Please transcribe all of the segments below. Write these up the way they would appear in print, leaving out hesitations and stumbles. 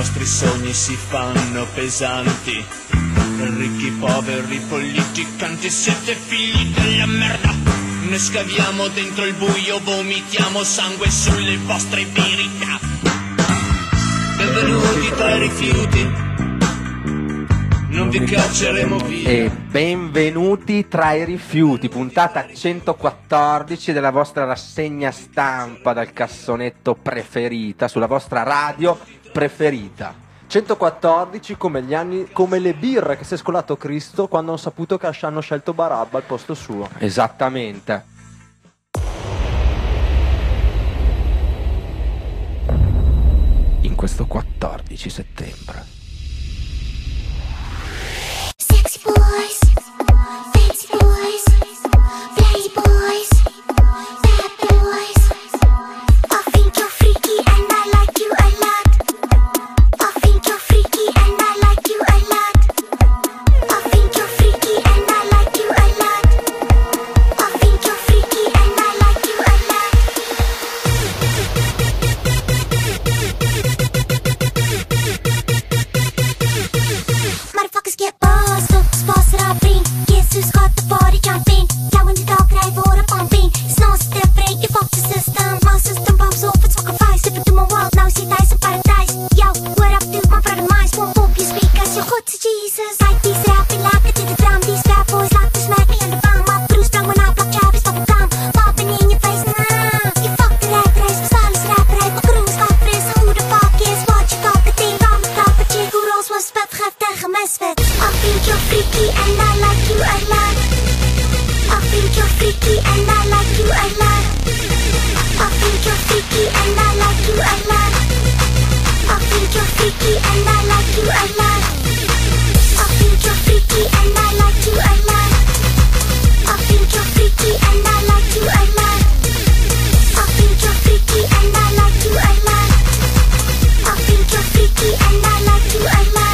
vostri sogni si fanno pesanti. Ricchi, poveri, politicanti, siete figli della merda. Ne scaviamo dentro il buio, vomitiamo sangue sulle vostre verità. Benvenuti tra i rifiuti, non vi cacceremo via. E benvenuti tra i rifiuti, puntata 114 della vostra rassegna stampa dal cassonetto preferita, sulla vostra radio preferita. 114 come gli anni, come le birre che si è scolato Cristo quando hanno saputo che hanno scelto Barabba al posto suo. Esattamente. In questo 14 settembre. Sexy boys, fancy boys, play boys, bad boys. I think you're freaky and I like you a lot. I think you're freaky and I like you a lot. I think you're freaky and I like you a lot. I think you're freaky and I like you a lot. Motherfuckers get bossed up, sponsor our bring. Guess who's got the body jumping? Now when the dog drive water pumping. Snart step break your fuck the system. My system bumps off, it's fucking fire. Slip into my world, now see dice and paradise. Yo, what up, dude? My brother minds won't pop your speakers. You're good to Jesus. Like these rapping like I did the drum. These bad boys like to smack me in the bum. My bruise down when I block Travis, double gum. Popping in your face, nah. You fuck the rap race, my style is rap race. My crew's got frizz, who the fuck is? What you got the thing? I'm a top, a chick who rolls one spet, geeft tegen misfit. I think you're freaky and I like you a lot. I think you're freaky and I like you a lot. I think you're freaky and I like you a lot. I think you're freaky and I like you a lot. I think you're freaky and I like you a lot. I think you're freaky and I like you a lot. I think you're freaky and I like you a lot. I think you're freaky and I like you a lot.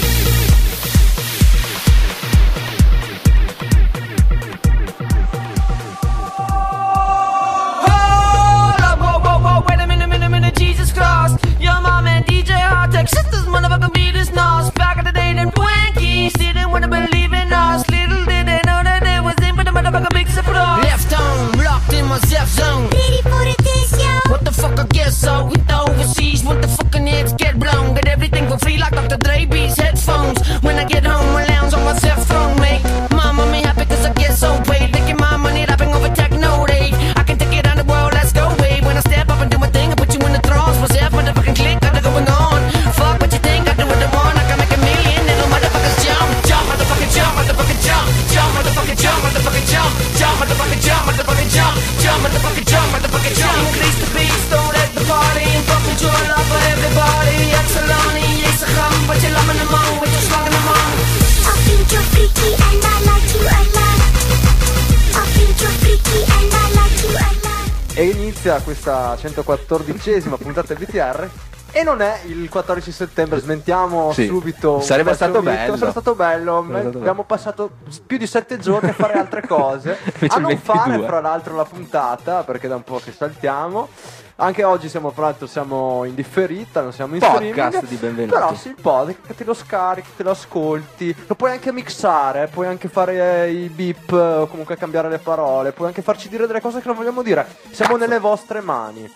Wait a minute, Jesus Christ. Your mom and DJ Hardtech, sisters, motherfucking beat us nos. Back in the day, them Twinkies didn't wanna believe in us. Little did they know that it was in for the motherfucking big surprise. Left home, locked in my Zef zone. Ready for the test, yo? What the fuck, I guess so. With the overseas, want the fucking heads get blown. Get everything for free like Dr. Dre beats headphones. When I get home, I lounge on my cell phone, mate. Mama me happy cause I get so paid. Taking my money, rapping over techno rave. I can take it on the world, let's go, babe. When I step up and do my thing, I put you in the trance. What's up, motherfucking click, got it going on. Fuck what you think, I do what I want. I can make a million, little motherfuckers jump. Jump, motherfucking jump, motherfucking jump. Jump, motherfucking jump, motherfucking jump. Jump, motherfucking jump, motherfucking jump. Jump, motherfucking jump, motherfucking jump. Increase the beats, don't let the party. And fucking joy love for everybody. Exceloni, yes, I come, but you love me no more. With your slug in the mouth. I think you're freaky and I like you a lot. I think you're freaky and I like you a lot. E inizia questa 114esima puntata BTR. E non è il 14 settembre, smentiamo Sì. subito. Sarebbe stato bello. Sarebbe stato bello. Abbiamo passato più di 7 giorni a fare altre cose. Invece A il non 22. fare, fra l'altro, la puntata, perché da un po' che saltiamo. Anche oggi siamo, fra l'altro, siamo in differita, non siamo in Podcast streaming. di benvenuti. Però sì, il podcast te lo scarichi, te lo ascolti, lo puoi anche mixare, puoi anche fare i beep, o comunque cambiare le parole, puoi anche farci dire delle cose che non vogliamo dire. Siamo nelle vostre mani.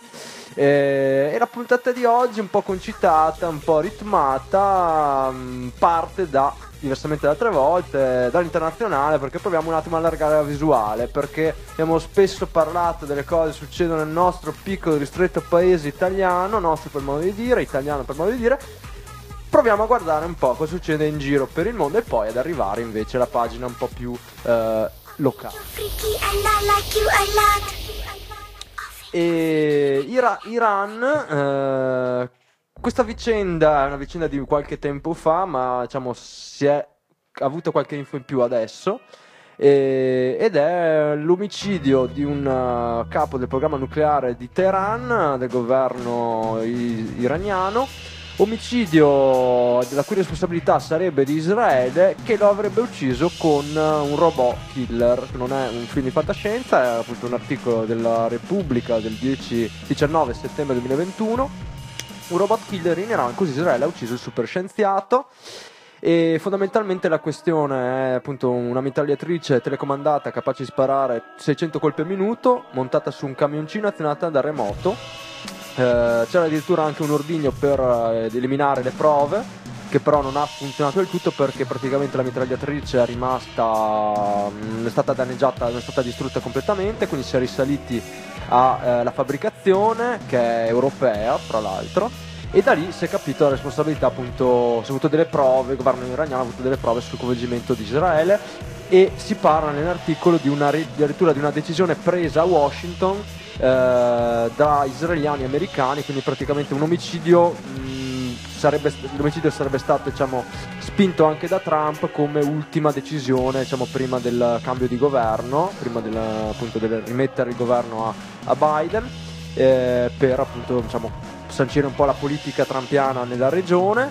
E la puntata di oggi, un po' concitata, un po' ritmata, parte da, diversamente da altre volte, dall'internazionale, perché proviamo un attimo a allargare la visuale, perché abbiamo spesso parlato delle cose che succedono nel nostro piccolo ristretto paese italiano, nostro per modo di dire, italiano per modo di dire. Proviamo a guardare un po' cosa succede in giro per il mondo e poi ad arrivare invece alla pagina un po' più locale. Freaky and I like you a lot. E Iran, questa vicenda è una vicenda di qualche tempo fa, ma diciamo si è avuto qualche info in più adesso, ed è l'omicidio di un capo del programma nucleare di Teheran, del governo iraniano. Omicidio la cui responsabilità sarebbe di Israele, che lo avrebbe ucciso con un robot killer. Non è un film di fantascienza, è appunto un articolo della Repubblica del 19 settembre 2021. un robot killer in Iran, così Israele ha ucciso il super scienziato. E fondamentalmente la questione è appunto una mitragliatrice telecomandata capace di sparare 600 colpi al minuto, montata su un camioncino azionata da remoto. C'era addirittura anche un ordigno per eliminare le prove, che però non ha funzionato del tutto perché praticamente la mitragliatrice è stata danneggiata, non è stata distrutta completamente, quindi si è risaliti alla fabbricazione, che è europea fra l'altro. E da lì si è capito la responsabilità, appunto, si è avuto delle prove, il governo iraniano ha avuto delle prove sul coinvolgimento di Israele, e si parla nell'articolo addirittura di una decisione presa a Washington da israeliani e americani, quindi praticamente un omicidio, l'omicidio sarebbe stato, diciamo, spinto anche da Trump come ultima decisione, diciamo, prima del cambio di governo, prima appunto del rimettere il governo a Biden, per appunto, diciamo, sancire un po' la politica trumpiana nella regione.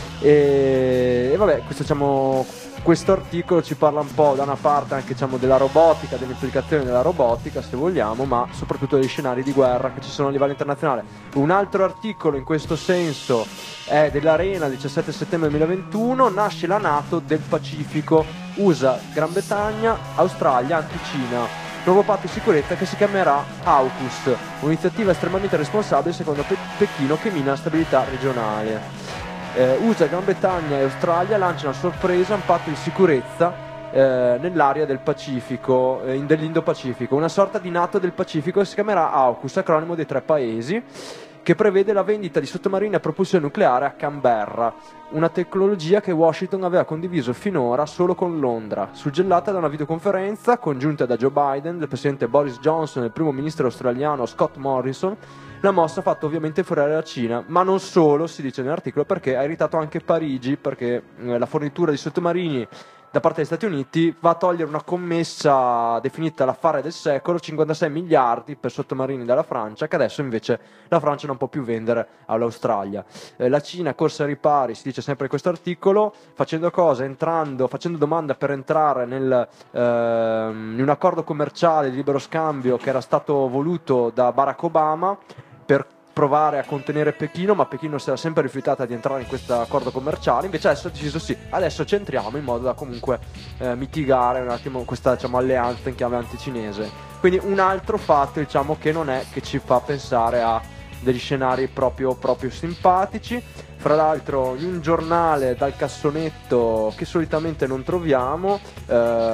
E vabbè, questo articolo ci parla un po' da una parte anche, diciamo, della robotica, delle implicazioni della robotica se vogliamo, ma soprattutto degli scenari di guerra che ci sono a livello internazionale. Un altro articolo in questo senso è dell'Arena, 17 settembre 2021, nasce la NATO del Pacifico, USA, Gran Bretagna, Australia, anti-Cina. Nuovo patto di sicurezza che si chiamerà AUKUS, un'iniziativa estremamente responsabile secondo Pechino che mina la stabilità regionale. USA, Gran Bretagna e Australia lanciano a sorpresa un patto di sicurezza nell'area del Pacifico, dell'Indo-Pacifico, una sorta di NATO del Pacifico che si chiamerà AUKUS, acronimo dei 3 paesi, che prevede la vendita di sottomarini a propulsione nucleare a Canberra, una tecnologia che Washington aveva condiviso finora solo con Londra, suggellata da una videoconferenza congiunta da Joe Biden, del presidente Boris Johnson e del primo ministro australiano Scott Morrison. La mossa ha fatto ovviamente infuriare la Cina, ma non solo, si dice nell'articolo, perché ha irritato anche Parigi, perché la fornitura di sottomarini da parte degli Stati Uniti va a togliere una commessa definita l'affare del secolo, 56 miliardi per sottomarini dalla Francia, che adesso invece la Francia non può più vendere all'Australia. La Cina corse ai ripari, si dice sempre in questo articolo, facendo domanda per entrare in un accordo commerciale di libero scambio che era stato voluto da Barack Obama per provare a contenere Pechino, ma Pechino si era sempre rifiutata di entrare in questo accordo commerciale. Invece adesso ha deciso sì, adesso ci entriamo, in modo da comunque mitigare un attimo questa, diciamo, alleanza in chiave anticinese. Quindi un altro fatto, diciamo, che non è che ci fa pensare a degli scenari proprio simpatici. Fra l'altro in un giornale dal cassonetto che solitamente non troviamo, che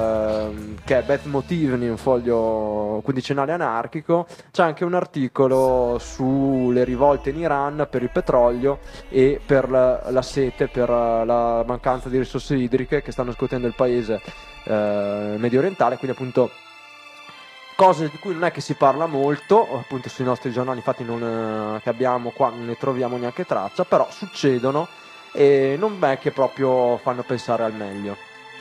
è Beth Motivni, un foglio quindicenale anarchico, c'è anche un articolo sulle rivolte in Iran per il petrolio e per la sete, per la mancanza di risorse idriche che stanno scuotendo il paese medio orientale, quindi appunto cose di cui non è che si parla molto, appunto sui nostri giornali, infatti che abbiamo qua non ne troviamo neanche traccia, però succedono e non è che proprio fanno pensare al meglio.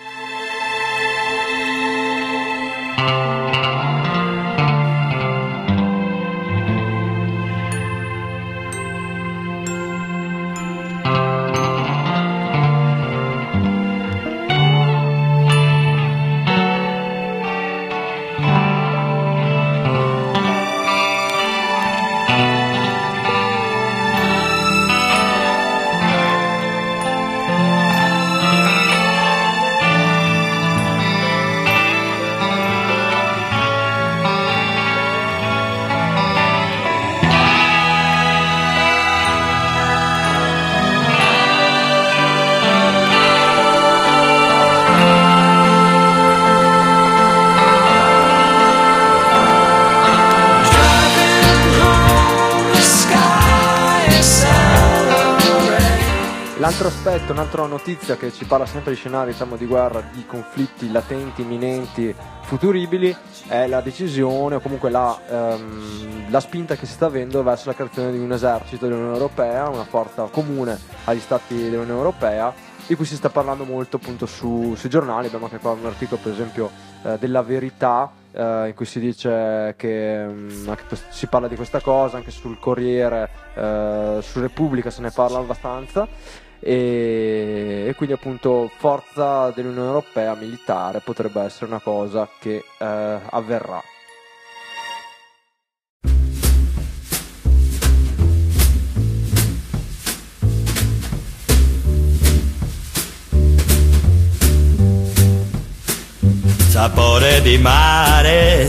L'altro aspetto, un'altra notizia che ci parla sempre di scenari, diciamo, di guerra, di conflitti latenti, imminenti, futuribili, è la decisione o comunque la spinta che si sta avendo verso la creazione di un esercito dell'Unione Europea, una forza comune agli stati dell'Unione Europea, di cui si sta parlando molto appunto sui giornali. Abbiamo anche qua un articolo per esempio della Verità, in cui si dice che si parla di questa cosa, anche sul Corriere, su Repubblica se ne parla abbastanza, e quindi appunto forza dell'Unione Europea militare potrebbe essere una cosa che avverrà. sapore di mare,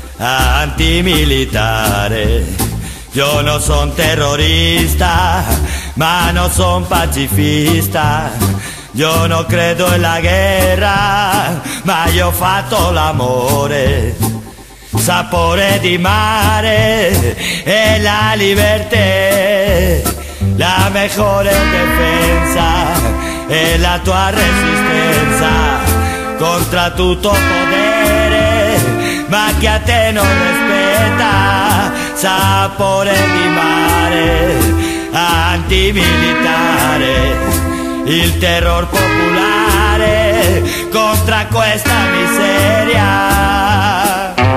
antimilitare. Io non son terrorista, ma non son pacifista. Io non credo nella guerra, ma io ho fatto l'amore. Sapore di mare e la libertà, la mejor defensa è la tua resistenza contra tutto potere, ma che a te non rispetta. Sapore di mare, antimilitare, il terror popolare contra questa miseria.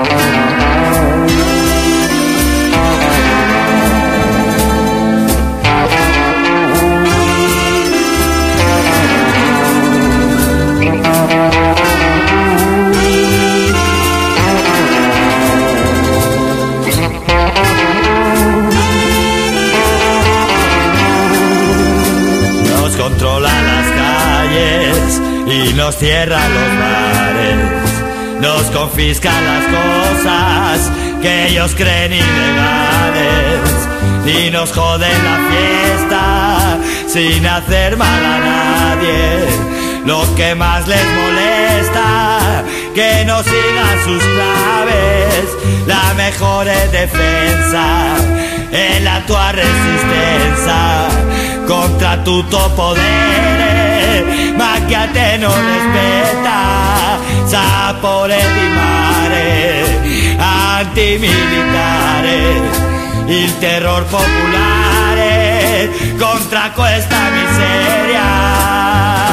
Controla las calles y nos cierra los bares, nos confiscan las cosas que ellos creen ilegales y nos joden la fiesta sin hacer mal a nadie. Lo que más les molesta, que no sigan sus claves, la mejor defensa è la tua resistenza contra tutto potere, ma che a te non rispetta. Sapore di mare, antimilitare, il terror popolare contra questa miseria.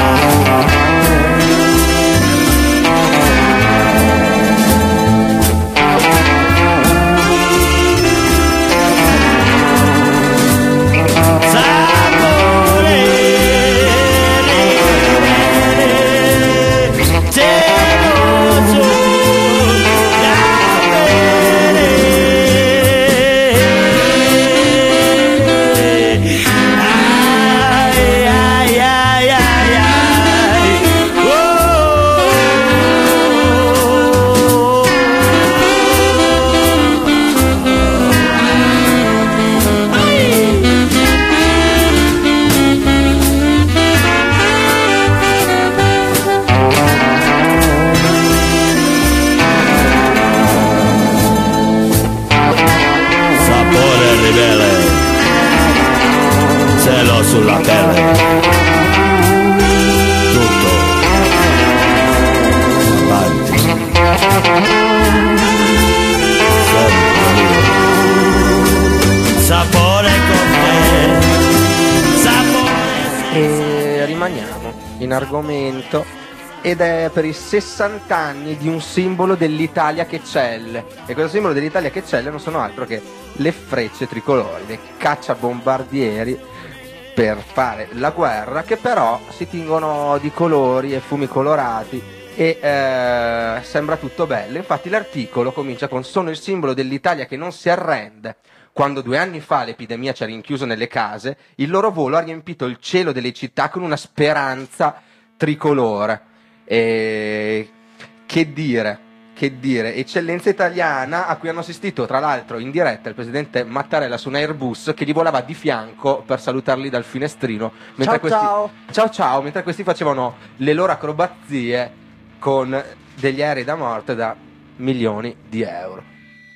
Sulla pelle tutto avanti, sapore con te, sapore. E rimaniamo in argomento, ed è per i 60 anni di un simbolo dell'Italia che eccelle. E questo simbolo dell'Italia che eccelle non sono altro che le frecce tricolori, le cacciabombardieri per fare la guerra, che però si tingono di colori e fumi colorati e sembra tutto bello. Infatti l'articolo comincia con: sono il simbolo dell'Italia che non si arrende. Quando 2 anni fa l'epidemia ci ha rinchiuso nelle case, il loro volo ha riempito il cielo delle città con una speranza tricolore. E che dire, eccellenza italiana a cui hanno assistito tra l'altro in diretta il presidente Mattarella su un Airbus che gli volava di fianco per salutarli dal finestrino mentre ciao, mentre questi facevano le loro acrobazie con degli aerei da morte da milioni di euro.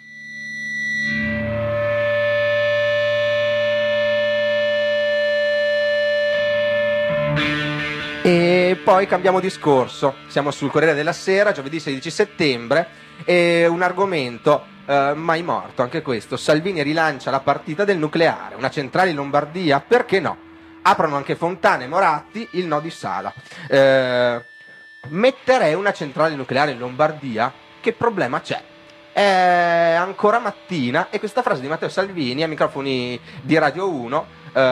E poi cambiamo discorso, siamo sul Corriere della Sera, giovedì 16 settembre, e un argomento mai morto, anche questo: Salvini rilancia la partita del nucleare, una centrale in Lombardia, perché no? Aprono anche Fontana e Moratti, il no di Sala. Metterei una centrale nucleare in Lombardia, che problema c'è? È ancora mattina e questa frase di Matteo Salvini ai microfoni di Radio 1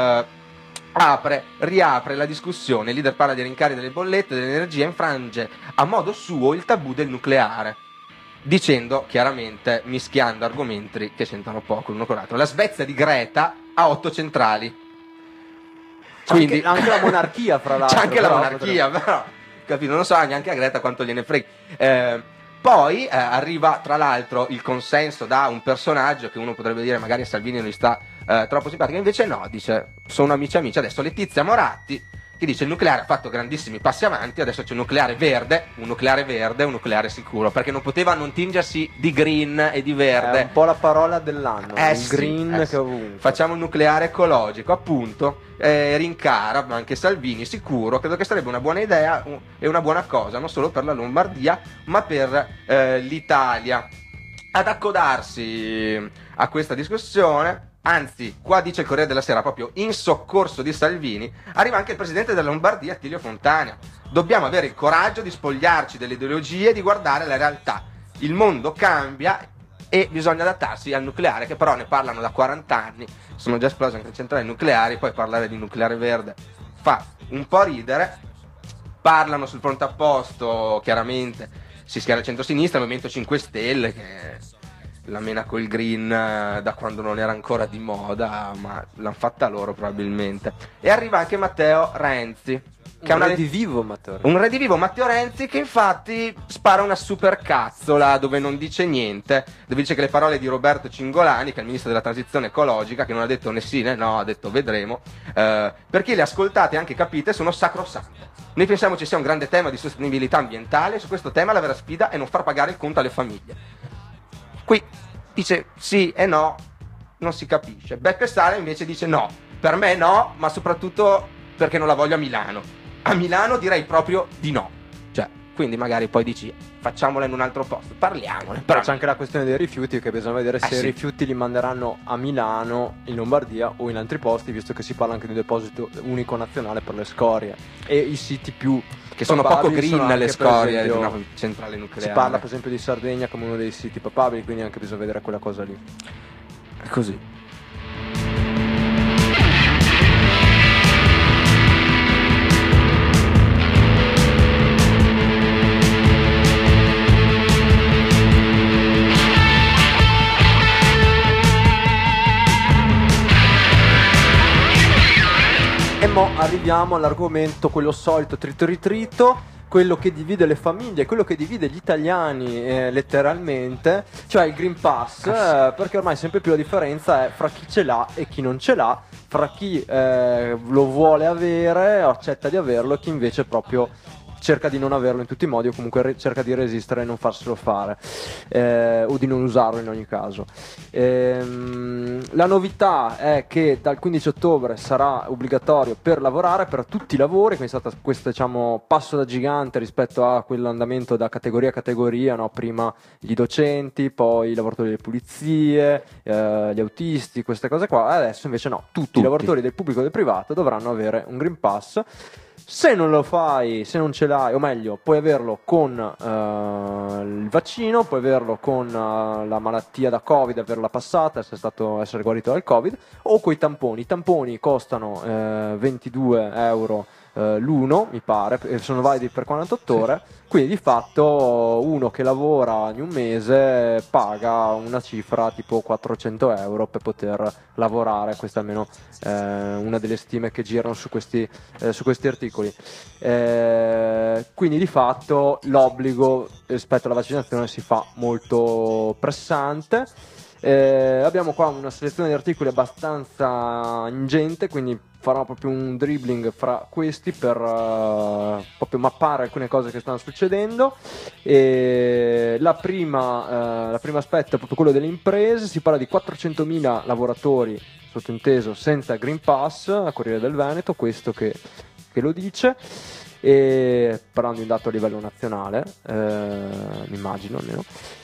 riapre la discussione. Il leader parla di rincari delle bollette, dell'energia, infrange a modo suo il tabù del nucleare, dicendo chiaramente, mischiando argomenti che c'entrano poco l'uno con l'altro. La Svezia di Greta ha 8 centrali. Quindi anche la monarchia, fra l'altro. C'è anche la monarchia, però capito? Non so neanche a Greta quanto gliene frega. Poi arriva tra l'altro il consenso da un personaggio che uno potrebbe dire magari a Salvini non gli sta troppo simpatico, invece no, dice sono amici. Adesso Letizia Moratti che dice il nucleare ha fatto grandissimi passi avanti, adesso c'è un nucleare verde, un nucleare sicuro, perché non poteva non tingersi di green e di verde. È un po' la parola dell'anno, il sì, green sì. che ovunque. Facciamo un nucleare ecologico, appunto, rincara, ma anche Salvini sicuro, credo che sarebbe una buona idea e una buona cosa, non solo per la Lombardia, ma per l'Italia. Ad accodarsi a questa discussione, anzi, qua dice il Corriere della Sera, proprio in soccorso di Salvini, arriva anche il presidente della Lombardia, Attilio Fontana. Dobbiamo avere il coraggio di spogliarci delle ideologie e di guardare la realtà. Il mondo cambia e bisogna adattarsi al nucleare, che però ne parlano da 40 anni, sono già esplose anche le centrali nucleari, poi parlare di nucleare verde fa un po' ridere. Parlano sul pronto apposto, chiaramente, si schiera il centro-sinistra, il Movimento 5 Stelle, che la mena col green da quando non era ancora di moda, ma l'hanno fatta loro probabilmente. E arriva anche Matteo Renzi, che Un redivivo Matteo Renzi, che infatti spara una super cazzola dove non dice niente, dove dice che le parole di Roberto Cingolani, che è il ministro della transizione ecologica, che non ha detto né sì né no, ha detto vedremo, per chi le ascoltate e anche capite sono sacrosante. Noi pensiamo ci sia un grande tema di sostenibilità ambientale, e su questo tema la vera sfida è non far pagare il conto alle famiglie. Qui dice sì e no, non si capisce. Beppe Sala invece dice no, per me no, ma soprattutto perché non la voglio a Milano. A Milano direi proprio di no. Cioè, quindi magari poi dici facciamola in un altro posto, parliamone. Però c'è anche la questione dei rifiuti, che bisogna vedere se i sì. rifiuti li manderanno a Milano, in Lombardia o in altri posti, visto che si parla anche di un deposito unico nazionale per le scorie. E i siti più che sono poco papabili sono green anche, le scorie di per una esempio, centrale nucleare. si parla per esempio di Sardegna come uno dei siti papabili, quindi anche bisogna vedere quella cosa lì. È così. E mo arriviamo all'argomento, quello solito, trito ritrito, quello che divide le famiglie, quello che divide gli italiani letteralmente, cioè il Green Pass, perché ormai sempre più la differenza è fra chi ce l'ha e chi non ce l'ha, fra chi lo vuole avere, accetta di averlo, e chi invece proprio cerca di non averlo in tutti i modi, o comunque cerca di resistere e non farselo fare, o di non usarlo in ogni caso. La novità è che dal 15 ottobre sarà obbligatorio per lavorare, per tutti i lavori, quindi è stato questo, diciamo, passo da gigante rispetto a quell'andamento da categoria a categoria, no? Prima gli docenti, poi i lavoratori delle pulizie, gli autisti, queste cose qua. Adesso invece no, tutti i lavoratori del pubblico e del privato dovranno avere un Green Pass. Se non lo fai, se non ce l'hai, o meglio, puoi averlo con il vaccino, puoi averlo con la malattia da Covid, averla passata, essere guarito dal Covid, o coi tamponi. I tamponi costano 22 euro l'uno, mi pare, e sono validi per 48 ore, quindi di fatto uno che lavora in un mese paga una cifra tipo 400 euro per poter lavorare. Questa è almeno una delle stime che girano su questi articoli. Quindi di fatto l'obbligo rispetto alla vaccinazione si fa molto pressante. Abbiamo qua una selezione di articoli abbastanza ingente, quindi farò proprio un dribbling fra questi per proprio mappare alcune cose che stanno succedendo. La prima aspetto è proprio quello delle imprese. Si parla di 400.000 lavoratori, sottinteso, senza Green Pass, a Corriere del Veneto, questo che lo dice, e parlando di un dato a livello nazionale, mi immagino almeno.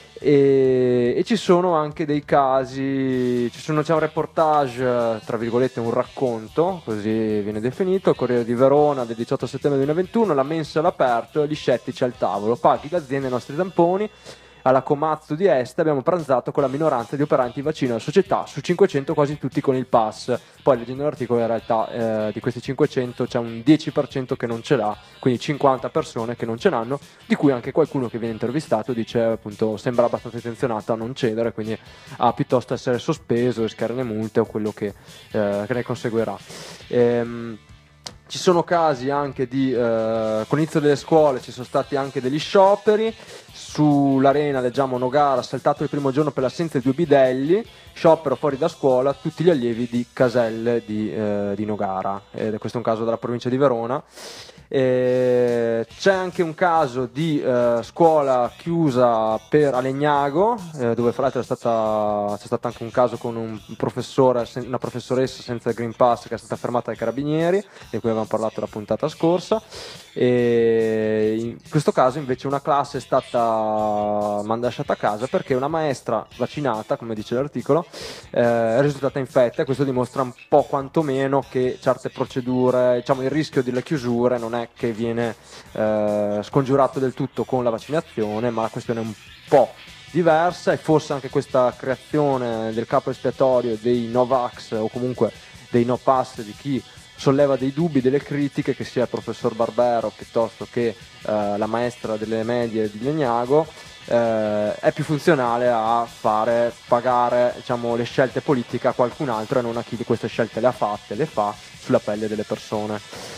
E ci sono anche dei casi, c'è un reportage, tra virgolette un racconto, così viene definito, il Corriere di Verona del 18 settembre 2021, la mensa all'aperto e gli scettici al tavolo, paghi l'azienda i nostri tamponi. Alla Comazzo di Este abbiamo pranzato con la minoranza di operanti vaccino della società, su 500 quasi tutti con il pass. Poi leggendo l'articolo in realtà di questi 500 c'è un 10% che non ce l'ha, quindi 50 persone che non ce l'hanno, di cui anche qualcuno che viene intervistato dice appunto sembra abbastanza intenzionato a non cedere, quindi a piuttosto essere sospeso, rischiare le multe o quello che ne conseguirà. Ci sono casi anche di con l'inizio delle scuole ci sono stati anche degli scioperi. Sull'arena leggiamo Nogara saltato il primo giorno per l'assenza di 2 bidelli, sciopero fuori da scuola tutti gli allievi di Caselle di Nogara, questo è un caso della provincia di Verona. C'è anche un caso di scuola chiusa a Legnago, dove fra l'altro c'è stato anche un caso con un professore, una professoressa senza il Green Pass che è stata fermata dai carabinieri, di cui avevamo parlato la puntata scorsa. E in questo caso invece una classe è stata lasciata a casa perché una maestra vaccinata, come dice l'articolo, è risultata infetta, e questo dimostra un po' quantomeno che certe procedure, diciamo il rischio delle chiusure non è che viene scongiurato del tutto con la vaccinazione, ma la questione è un po' diversa, e forse anche questa creazione del capo espiatorio dei Novax o comunque dei no pass, di chi solleva dei dubbi, delle critiche, che sia il professor Barbero piuttosto che la maestra delle medie di Legnago, è più funzionale a fare pagare, diciamo, le scelte politiche a qualcun altro e non a chi di queste scelte le fa sulla pelle delle persone.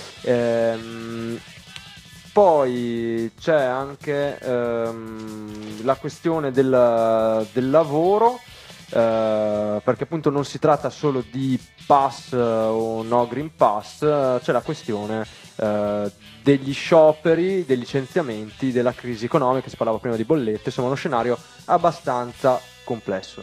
Poi c'è anche la questione del lavoro, perché appunto non si tratta solo di pass o no Green Pass, c'è la questione degli scioperi, dei licenziamenti, della crisi economica, si parlava prima di bollette, insomma uno scenario abbastanza complesso.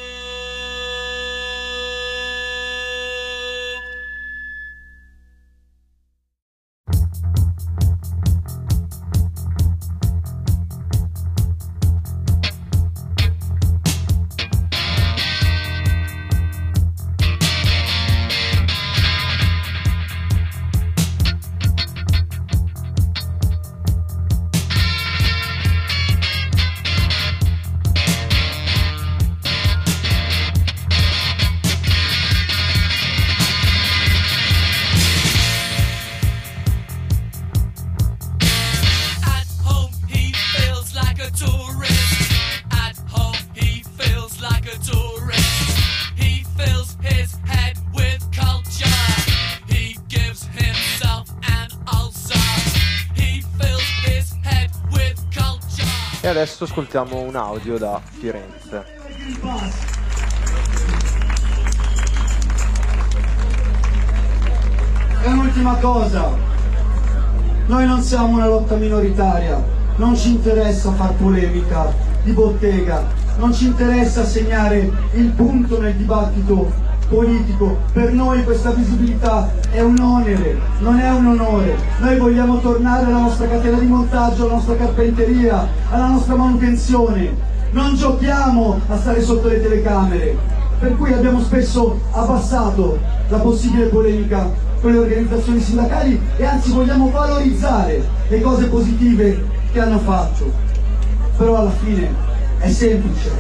E adesso ascoltiamo un audio da Firenze. E un'ultima cosa, noi non siamo una lotta minoritaria, non ci interessa far polemica di bottega, non ci interessa segnare il punto nel dibattito politico. Per noi questa visibilità è un onere, non è un onore. Noi vogliamo tornare alla nostra catena di montaggio, alla nostra carpenteria, alla nostra manutenzione. Non giochiamo a stare sotto le telecamere, per cui abbiamo spesso abbassato la possibile polemica con le organizzazioni sindacali, e anzi vogliamo valorizzare le cose positive che hanno fatto. Però alla fine è semplice,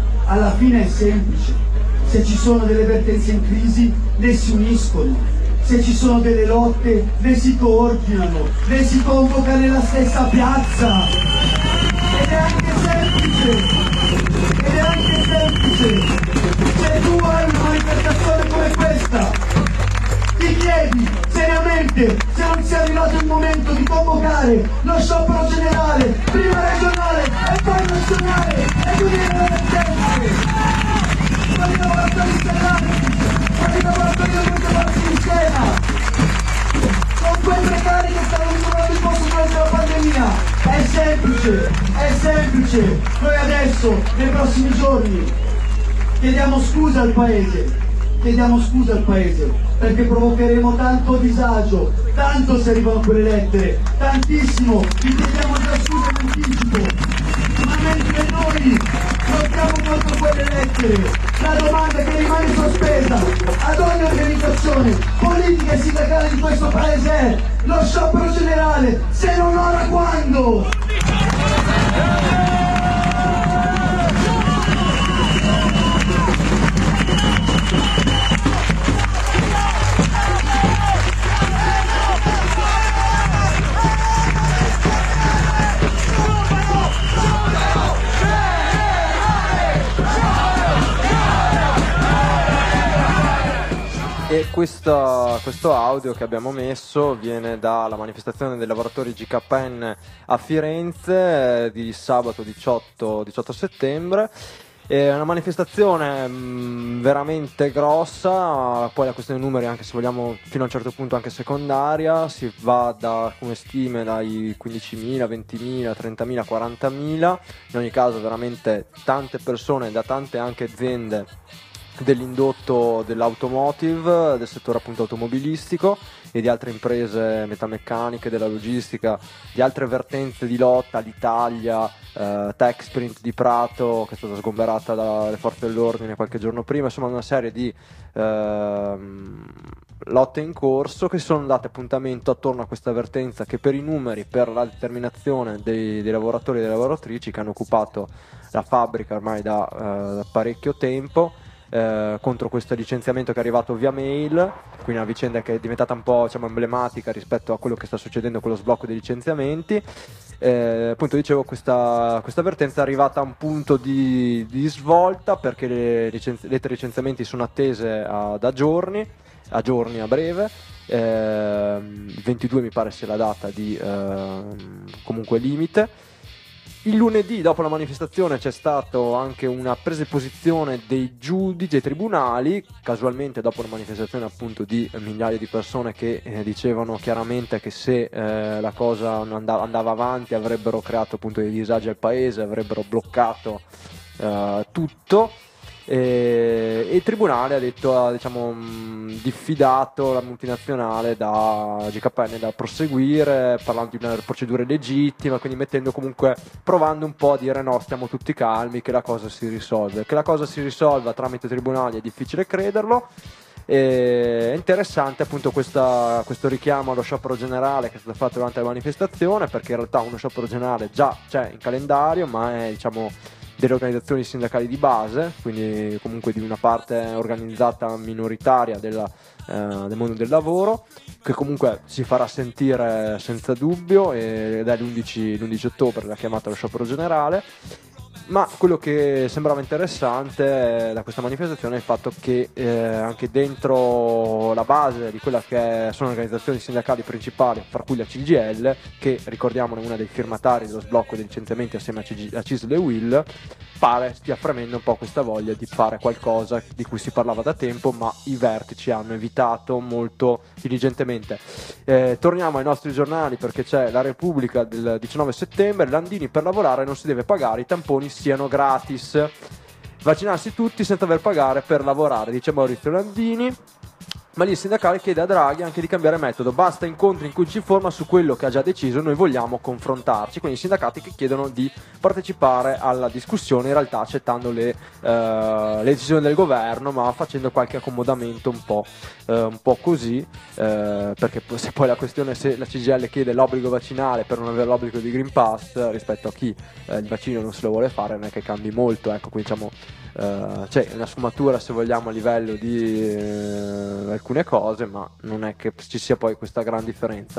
se ci sono delle vertenze in crisi le si uniscono, se ci sono delle lotte le si coordinano, le si convoca nella stessa piazza. Ed è anche semplice, se tu hai una manifestazione come questa, ti chiedi seriamente se non sia arrivato il momento di convocare lo sciopero generale, prima regionale e poi nazionale, e unire le vertenze. Con i lavoratori stellati, con i lavoratori del mondo sistema, con quei precari che stanno risolvendo il posto durante la pandemia. È semplice. Noi adesso, nei prossimi giorni, chiediamo scusa al Paese, perché provocheremo tanto disagio, tanto se arrivano quelle lettere, tantissimo, vi chiediamo già scusa in anticipo. Ma mentre noi lottiamo contro quelle lettere, la domanda che rimane sospesa ad ogni organizzazione politica e sindacale di questo paese è: lo sciopero generale, se non ora quando? E E questo audio che abbiamo messo viene dalla manifestazione dei lavoratori GKN a Firenze di sabato 18 settembre. È una manifestazione veramente grossa, poi la questione dei numeri, anche se vogliamo fino a un certo punto anche secondaria, si va da, come stime, dai 15.000, 20.000, 30.000, 40.000, in ogni caso veramente tante persone da tante anche aziende dell'indotto dell'automotive, del settore appunto automobilistico e di altre imprese metalmeccaniche, della logistica, di altre vertenze di lotta, l'Italia, Techsprint di Prato che è stata sgomberata dalle forze dell'ordine qualche giorno prima, insomma una serie di lotte in corso che sono date appuntamento attorno a questa vertenza che per i numeri, per la determinazione dei lavoratori e delle lavoratrici che hanno occupato la fabbrica ormai da parecchio tempo, contro questo licenziamento che è arrivato via mail, quindi una vicenda che è diventata un po', diciamo, emblematica rispetto a quello che sta succedendo con lo sblocco dei licenziamenti. Appunto dicevo, questa vertenza è arrivata a un punto di svolta perché le tre licenziamenti sono attese a giorni a breve. Il 22 mi pare sia la data di comunque limite. Il lunedì, dopo la manifestazione, c'è stato anche una presa di posizione dei giudici, dei tribunali, casualmente dopo la manifestazione appunto di migliaia di persone che dicevano chiaramente che se la cosa non andava avanti avrebbero creato appunto dei disagi al paese, avrebbero bloccato tutto. E il tribunale ha detto, diciamo, diffidato la multinazionale da GKN da proseguire, parlando di una procedura legittima, quindi provando un po' a dire no, stiamo tutti calmi, che la cosa si risolve. Che la cosa si risolva tramite tribunali è difficile crederlo. È interessante appunto questo richiamo allo sciopero generale che è stato fatto durante la manifestazione, perché in realtà uno sciopero generale già c'è in calendario, ma è, diciamo, delle organizzazioni sindacali di base, quindi comunque di una parte organizzata minoritaria del mondo del lavoro, che comunque si farà sentire senza dubbio, ed è l'11 ottobre la chiamata allo sciopero generale. Ma quello che sembrava interessante da questa manifestazione è il fatto che anche dentro la base di quella che sono le organizzazioni sindacali principali, fra cui la CGIL, che ricordiamo è una dei firmatari dello sblocco dei licenziamenti assieme a CISL e UIL, pare stia fremendo un po' questa voglia di fare qualcosa di cui si parlava da tempo, ma i vertici hanno evitato molto diligentemente. Torniamo ai nostri giornali, perché c'è la Repubblica del 19 settembre, Landini: per lavorare non si deve pagare, i tamponi siano gratis, vaccinarsi tutti senza dover pagare per lavorare, dice Maurizio Landini. Ma lì il sindacale chiede a Draghi anche di cambiare metodo, basta incontri in cui ci informa su quello che ha già deciso, noi vogliamo confrontarci. Quindi i sindacati che chiedono di partecipare alla discussione, in realtà accettando le decisioni del governo, ma facendo qualche accomodamento un po' così, perché se poi la questione, se la CGIL chiede l'obbligo vaccinale per non avere l'obbligo di Green Pass rispetto a chi il vaccino non se lo vuole fare, non è che cambi molto, ecco. Quindi diciamo c'è una sfumatura, se vogliamo, a livello di alcune cose, ma non è che ci sia poi questa gran differenza.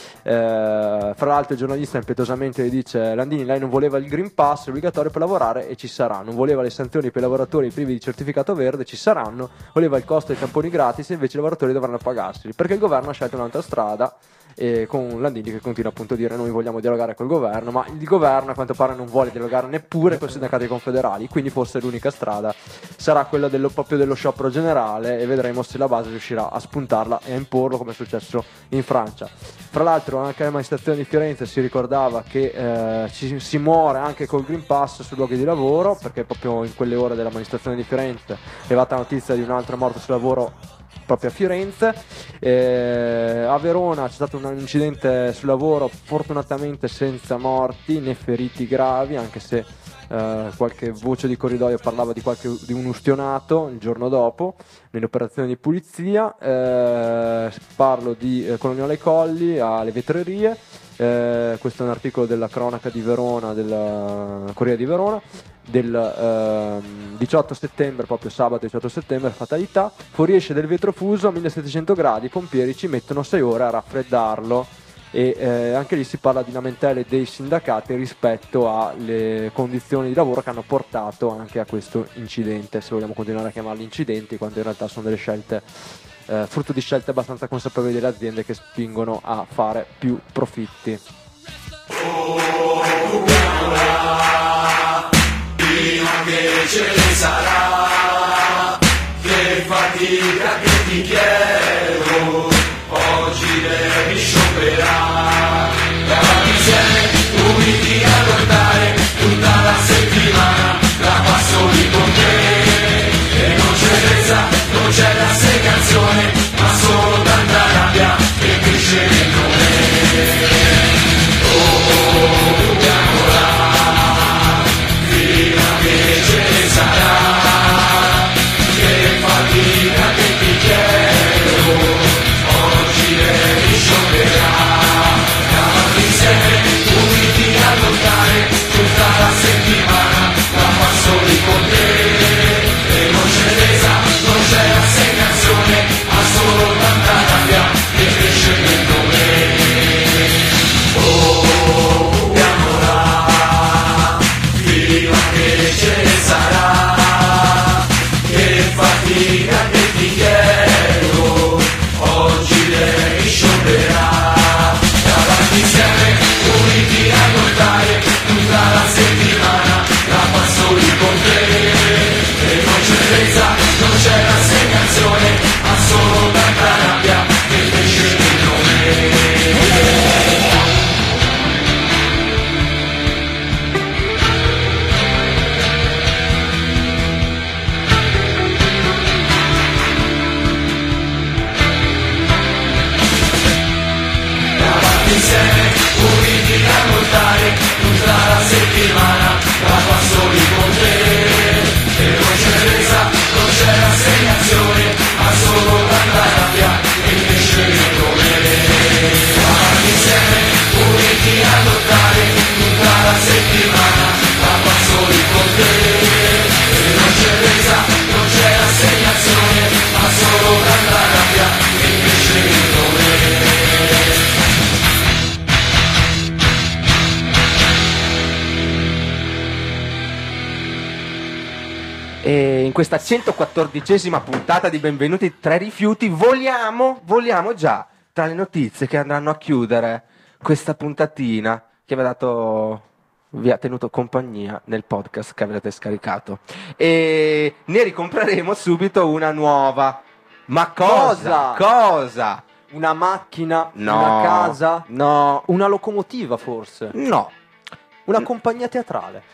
Fra l'altro il giornalista impetuosamente gli dice: Landini, lei non voleva il Green Pass obbligatorio per lavorare e ci sarà, non voleva le sanzioni per i lavoratori privi di certificato verde, ci saranno, voleva il costo dei tamponi gratis e invece i lavoratori dovranno pagarseli, perché il governo ha scelto un'altra strada. E con Landini che continua appunto a dire: noi vogliamo dialogare col governo, ma il governo a quanto pare non vuole dialogare neppure con i sindacati confederali, quindi forse l'unica strada sarà quella proprio dello sciopero generale, e vedremo se la base riuscirà a spuntarla e a imporlo, come è successo in Francia. Fra l'altro anche alla manifestazione di Firenze si ricordava che si muore anche col Green Pass sui luoghi di lavoro, perché proprio in quelle ore della manifestazione di Firenze è arrivata la notizia di un altro morto sul lavoro proprio a Firenze. A Verona c'è stato un incidente sul lavoro, fortunatamente senza morti né feriti gravi, anche se qualche voce di corridoio parlava di un ustionato il giorno dopo nelle operazioni di pulizia. Parlo di Coloniale Colli alle vetrerie. Questo è un articolo della cronaca di Verona, della Corriere di Verona, del 18 settembre, proprio sabato 18 settembre, fatalità, fuoriesce del vetro fuso a 1700 gradi, i pompieri ci mettono 6 ore a raffreddarlo. E anche lì si parla di lamentele dei sindacati rispetto alle condizioni di lavoro che hanno portato anche a questo incidente, se vogliamo continuare a chiamarli incidenti, quando in realtà sono delle scelte frutto di scelte abbastanza consapevoli delle aziende che spingono a fare più profitti. Prima che ce ne sarà, che fatica che ti chiedo, oggi devi scioperare, davanti insieme, uniti a lottare, tutta la settimana, la passo lì con te, e non c'è resa, non c'è rassegnazione, ma solo tanta rabbia che cresce dentro me. E in questa 114esima puntata di Benvenuti Tre Rifiuti voliamo già tra le notizie che andranno a chiudere questa puntatina che vi ha tenuto compagnia nel podcast che avrete scaricato, e ne ricompreremo subito una nuova. Ma cosa? Una macchina? No. Una casa? No. Una locomotiva forse? No. Una compagnia teatrale?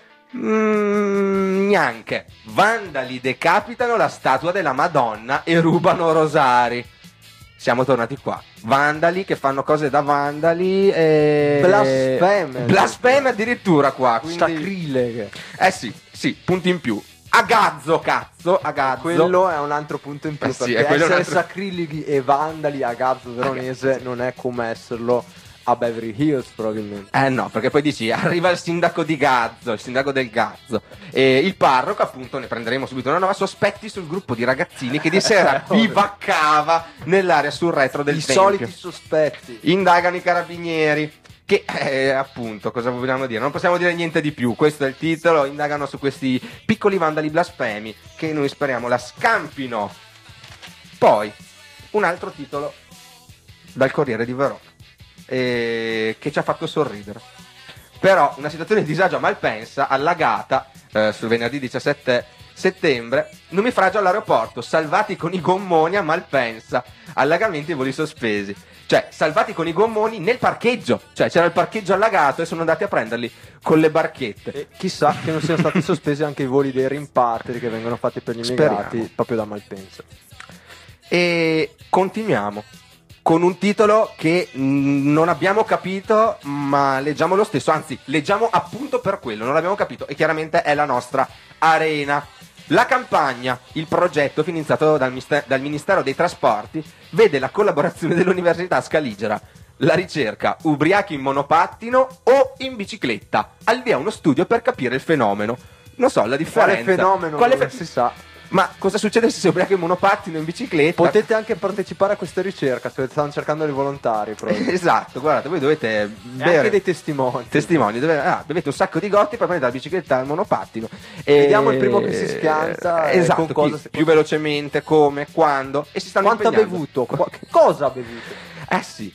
Neanche. Vandali decapitano la statua della Madonna e rubano rosari. Siamo tornati qua. Vandali che fanno cose da vandali e... Blasfeme addirittura qua. Quindi... Sacrileghe. Sì, punti in più. Agazzo. Quello è un altro punto in più, sì, perché essere altro... sacrileghi e vandali a Gazzo veronese non è come esserlo a Beverly Hills probabilmente. No, perché poi dici arriva il sindaco di Gazzo, il sindaco del Gazzo, e il parroco, appunto, ne prenderemo subito una nuova, sospetti sul gruppo di ragazzini che di sera bivaccava nell'area sul retro del tempio. I soliti sospetti. Indagano i carabinieri che appunto, cosa vogliamo dire? Non possiamo dire niente di più, questo è il titolo. Indagano su questi piccoli vandali blasfemi che noi speriamo la scampino. Poi un altro titolo dal Corriere di Verona che ci ha fatto sorridere. Però una situazione di disagio a Malpensa, allagata sul venerdì 17 settembre, naufragio all'aeroporto, salvati con i gommoni a Malpensa, allagamenti e voli sospesi. Cioè, salvati con i gommoni nel parcheggio, cioè c'era il parcheggio allagato e sono andati a prenderli con le barchette. E chissà che non siano stati sospesi anche i voli dei rimpatri che vengono fatti per gli immigrati proprio da Malpensa. E continuiamo con un titolo che non abbiamo capito, ma leggiamo lo stesso, anzi leggiamo appunto per quello, non l'abbiamo capito, e chiaramente è la nostra Arena. La campagna, il progetto finanziato dal Ministero dei Trasporti, vede la collaborazione dell'Università Scaligera. La ricerca, ubriachi in monopattino o in bicicletta, al via uno studio per capire il fenomeno. Non so, la differenza. Quale fenomeno? Quale si sa. Ma cosa succede se si ubriaca in monopattino, in bicicletta? Potete anche partecipare a questa ricerca, stanno cercando dei volontari proprio. Esatto, guardate, voi dovete E bere anche dei testimoni. bevete un sacco di gotti, poi prendete la bicicletta al monopattino e Vediamo il primo che si schianta e esatto, con cosa più velocemente, come, quando, e si stanno Quanto ha impegnando. bevuto? Che cosa ha bevuto? Sì,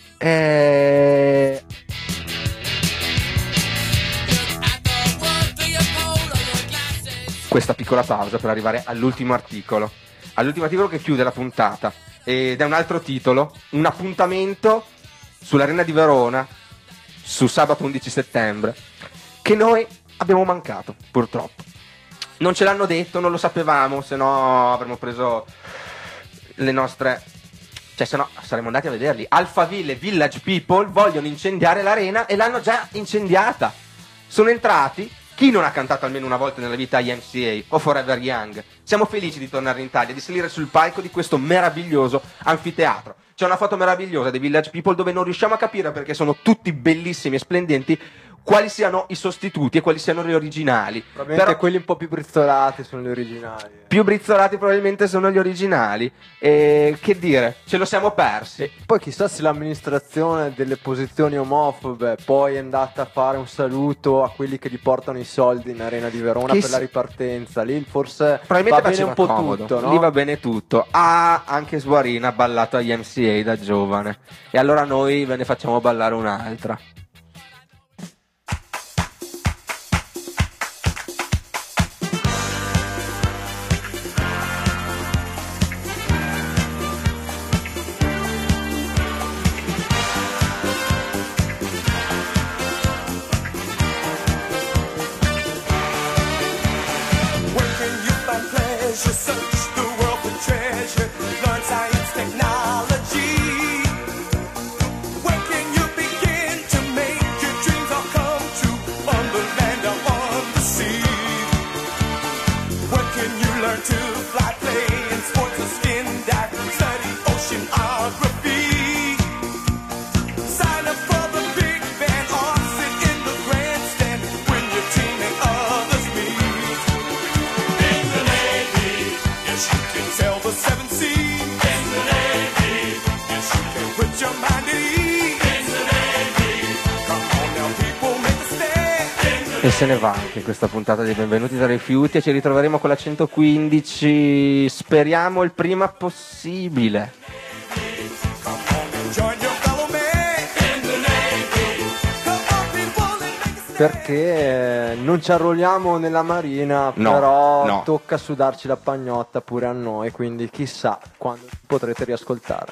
questa piccola pausa per arrivare all'ultimo articolo che chiude la puntata, ed è un altro titolo, un appuntamento sull'Arena di Verona su sabato 11 settembre che noi abbiamo mancato, purtroppo. Non ce l'hanno detto, non lo sapevamo, se no avremmo preso le nostre, cioè se no saremmo andati a vederli. Alphaville e Village People vogliono incendiare l'arena e l'hanno già incendiata. Sono entrati. Chi non ha cantato almeno una volta nella vita IMCA o Forever Young? Siamo felici di tornare in Italia, di salire sul palco di questo meraviglioso anfiteatro. C'è una foto meravigliosa dei Village People dove non riusciamo a capire, perché sono tutti bellissimi e splendenti, quali siano i sostituti e quali siano gli originali. Probabilmente Però quelli un po' più brizzolati sono gli originali. più brizzolati probabilmente sono gli originali. E che dire, ce lo siamo persi. E poi chissà se l'amministrazione delle posizioni omofobe poi è andata a fare un saluto a quelli che gli portano i soldi in Arena di Verona Che per la ripartenza. Lì forse Probabilmente va bene un po' comodo. tutto, no? Lì va bene tutto. Anche Suarina ha ballato agli MCA da giovane, e allora noi ve ne facciamo ballare un'altra. Where can you find pleasure? Search the world for treasure. Learn science, technology. Where can you begin to make your dreams all come true? On the land or on the sea. Where can you learn to fly, play in sports or skin dive? Study oceanography. Sign up for the big band or sit in the grandstand when your team and others meet. In the Navy, yes you can sail the seven seas. In the Navy, yes you can put your mind at ease. In the Navy, come on now people, make a stand. E se ne va anche questa puntata dei Benvenuti dai Rifiuti, e ci ritroveremo con la 115, speriamo il prima possibile. Come on and join your fellow man. In the Navy, come on people and make a stand. Perché non ci arruoliamo nella marina, No, però no. tocca sudarci la pagnotta pure a noi, quindi chissà quando potrete riascoltare.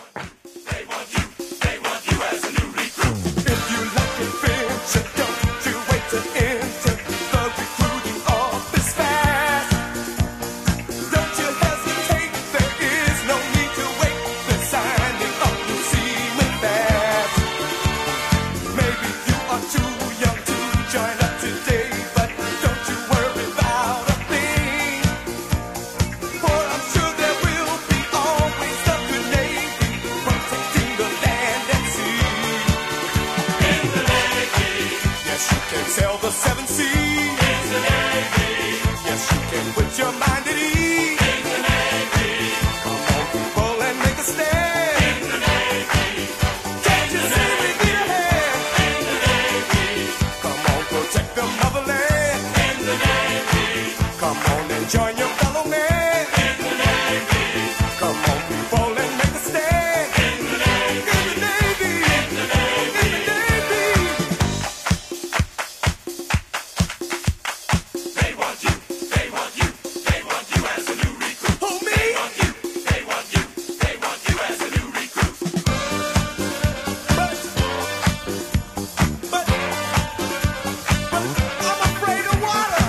If you like adventure, don't you wait to enter. The recruiting office fast. Don't you hesitate, there is no need to wait. They're signing up new seamen fast. Maybe you are too young to join up today, but don't you worry about a thing. For I'm sure there will be always a good Navy protecting the land and sea. In the Navy, yes you can sail the seven seas. In the Navy, yes you can put your mind at ease. In the Navy, come on people and make a stand. In the Navy, can't you see we need a hand? In the Navy, come on protect the motherland. In the Navy, come on and join your fellow man. In the Navy, come on people and make a stand. In the Navy, in the Navy, in the Navy, in the Navy. They want you, they want you, they want you as a new recruit. Who, me? They want you, they want you, they want you as a new recruit. But I'm afraid of water.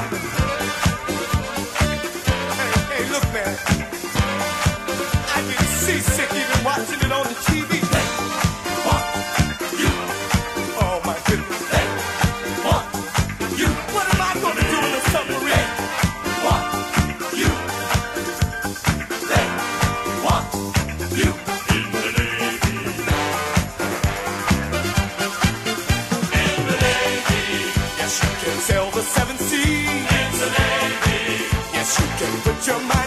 Hey, look, man. I get seasick even watching it on the TV. They want you. Oh my goodness. They want you. What am I gonna do in the submarine? They want you. They want you. In the Navy. In the Navy. Yes, you can sail the seven seas. In the Navy. Yes, you can put your mind